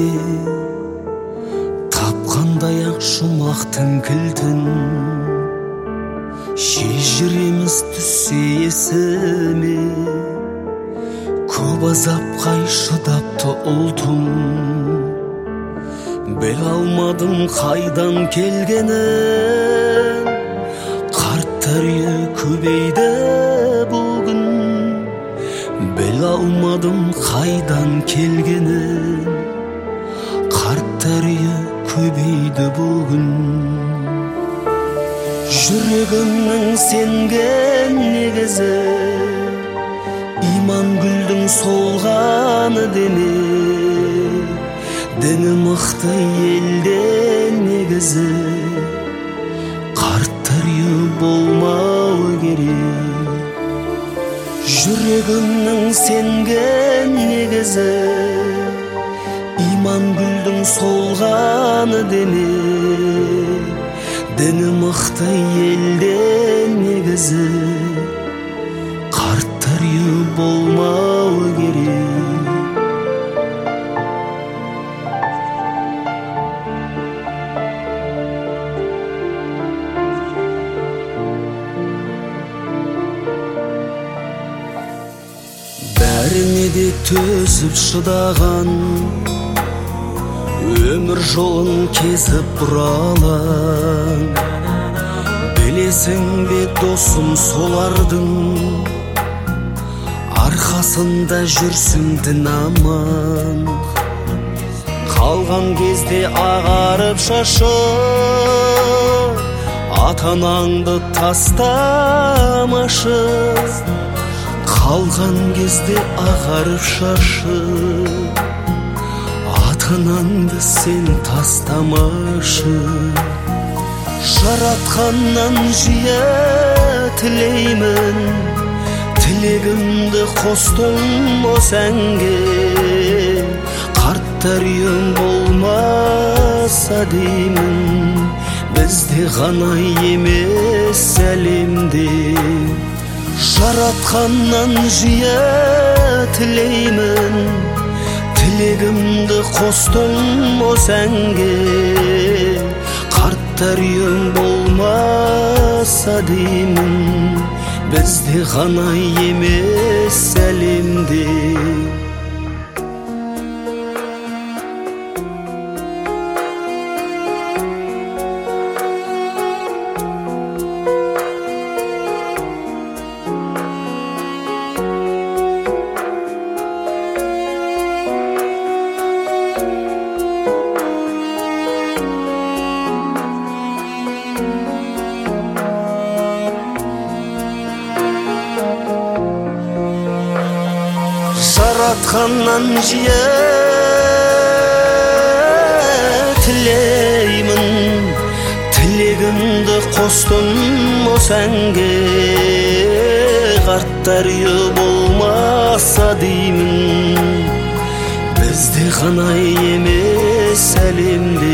сені тапқандай ақ жұмақтың кілтін шежіреміз түссе есіме көп азапқа шыдапты ұлтым біле алмадым қайдан келгенін қарттар үйі көбейді бүгін біле алмадым қайдан келгенін қарттар үйі көбейді бүгін жүрегімнің сенген негізі иман гүлдің солғаны деме діні мықты елден негізі қарттар үйі болмауы керек жүрегімнің сенген негізі иман гүлдің солғаны деме діні мықты елден негізі қарттар үйі болмауы керек бәріне де төзіп шыдаған өмір жолын кезіп бұралаң білесің бе досым солардың арқасында жүрсің дін аман қалған кезде ағарып шашы ата-анаңды тастамашы қалған кезде ағарып шашы ата-анаңды сен тастамашы жаратқаннан жиі тілеймін тілегімді қостым осы әнге қарттар үйім болмаса деймін бізде ғана емес әлемде жаратқаннан жиі тілеймін тілегімді қостым осы әнге қарттар үйім болмаса деймін бізде ғана емес әлемде жаратқаннан жиі тілеймін тілегімді қостым осы әнге қарттар үйі болмаса деймін бізде ғана емес әлемде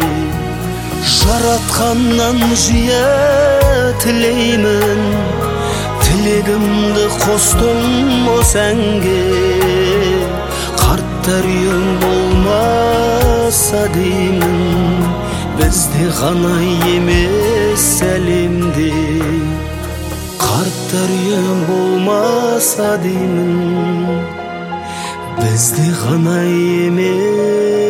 жаратқаннан жиі тілеймін тілегімді қостым осы әнге қарттар үйім болмаса деймін бізде ғана емес әлемде қарттар үйім болмаса деймін бізде ғана емес